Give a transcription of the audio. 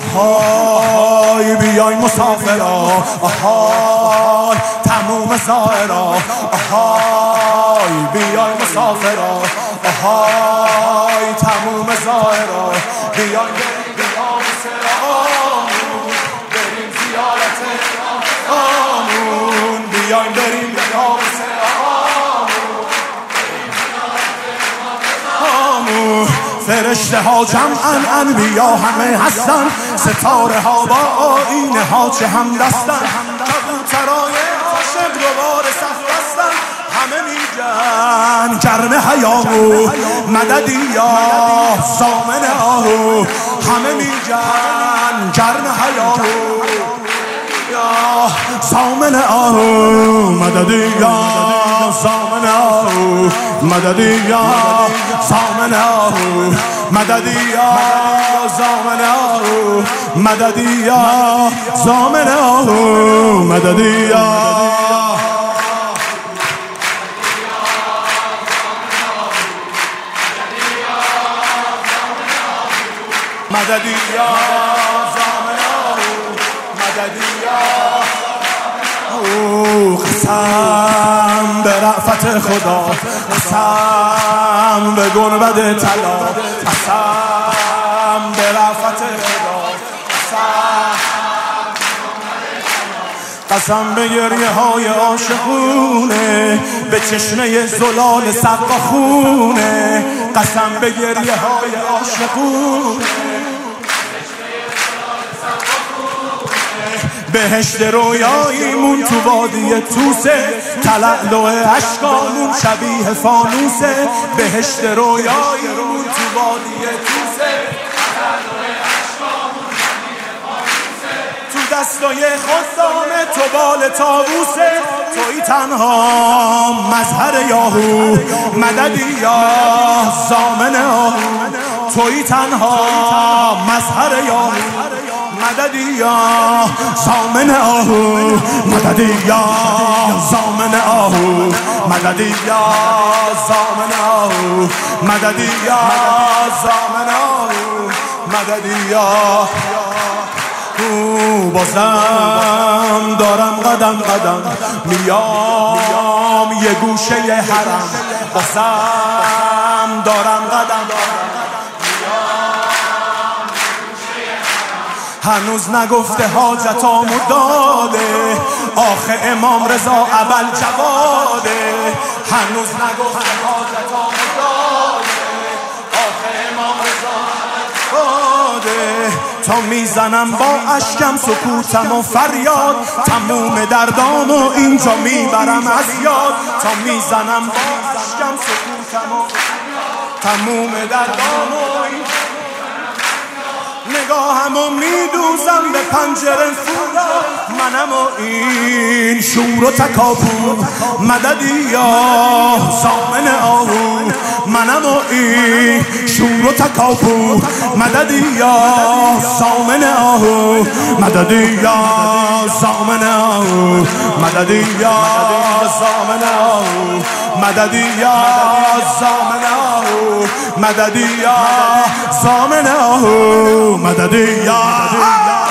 آهای بیای مسافرا، آهای تموم زائرا، آهای بیای مسافرا، آهای تموم زائرا، بیای بریم بیام سرامون، بریم زیارت آمون، بیای بریم بیام سرامون. فرشته ها جمعن، انبیا همه هستن، ستاره ها با آینه ها چه هم دستن، کبوترای عاشق دوباره صف بستن، همه میگن گرم حیامو مددی یا سامن آهو، همه میگن گرم حیامو یا سامن آهو، مددی یا سامن آهو، مددی یا سامن آهو، مددی یا سامن آهو، مددی یا سامن آهو، مددی یا مددی یا زامن آهو، مددی یا قسم به رأفت خدا، قسم به گنبد طلا، قسم به رأفت خدا، قسم به گریه های عاشقونه، به چشمه زلال سقا خونه، قسم به گریه های عاشقونه، بهشت رویاییمون تو وادی توسه، تلالو اشکامون شبیه فانوسه، بهشت رویاییمون تو وادی توسه، تلالو اشکامون شبیه فانوسه، تو دستای خدام تو بال طاووسه، توی تنها مظهر یاهو، مددی یا زامن آهو، توی تنها مظهر یاهو، مددی یا زامن آهو، مددی یا زامن آهو، مددی یا زامن آهو، مددی یا زامن آهو، مددی یا بازم دارم قدم قدم میام یه گوشه حرم، بازم دارم قدم هنوز نگفته حاجتامو داده، آخه امام رضا اول جواده، هنوز نگفته حاجتامو داده، آخه امام رضا اول جواده، تا میزنم با اشکم سکوتم و فریاد، تموم دردامو اینجا میبرم از یاد، تا میزنم با اشکم سکوتم و تموم دردامو اینجا نگاهمو میدوزم به پنجره فردا، منم و این شور و تکاپو، مددی یا زامن آهو، منم و این شور و تکاپو، مددی یا زامن آهو، مددی یا زامن آهو، مددی یا زامن آهو، مددی یا زامن آهو، مددی یا زامن آهو، مددی یا